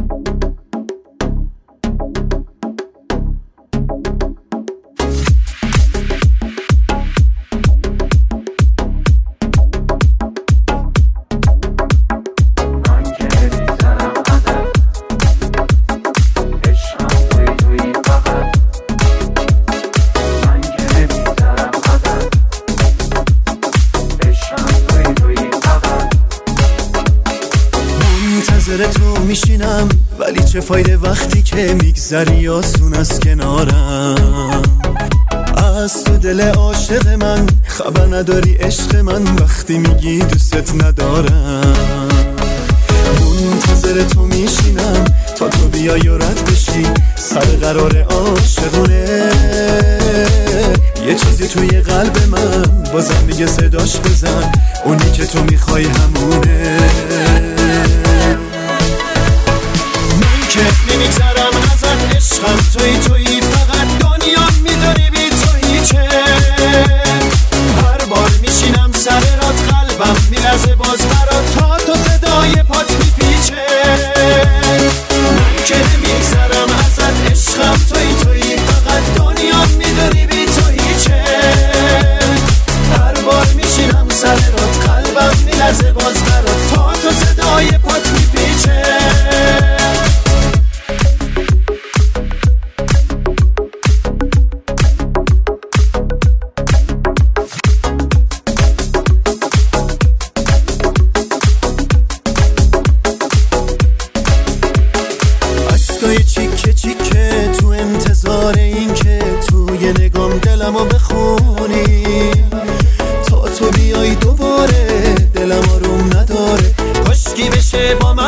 تو میشینم ولی چه فایده وقتی که میگذری آسون از کنارم. از تو دل عاشق من خبر نداری عشق من وقتی میگی دوست ندارم. منتظر تو میشینم تا تو بیای و رد بشی سر قرار عاشقونه. یه چیزی توی قلب من بازم میگه صداش بزن، اونی که تو میخوای همونه. که نمیگذرم ازت عشقم توی فقط دنیا میداری بی تو هیچه. هر بار میشینم سر رات قلبم میلرزه باز برات تا تو صدای پات میپیچه. من که نمیگذرم ازت عشقم توی فقط دنیا میداری بی تو هیچه. هر بار میشینم سر رات قلبم میلرزه باز برات تا تو صدای پات میپیچه. چیکه چیکه تو انتظار این که توی نگام دلمو بخونی. تا تو بیای دوباره دلم آروم نداره، کاشکی بشه با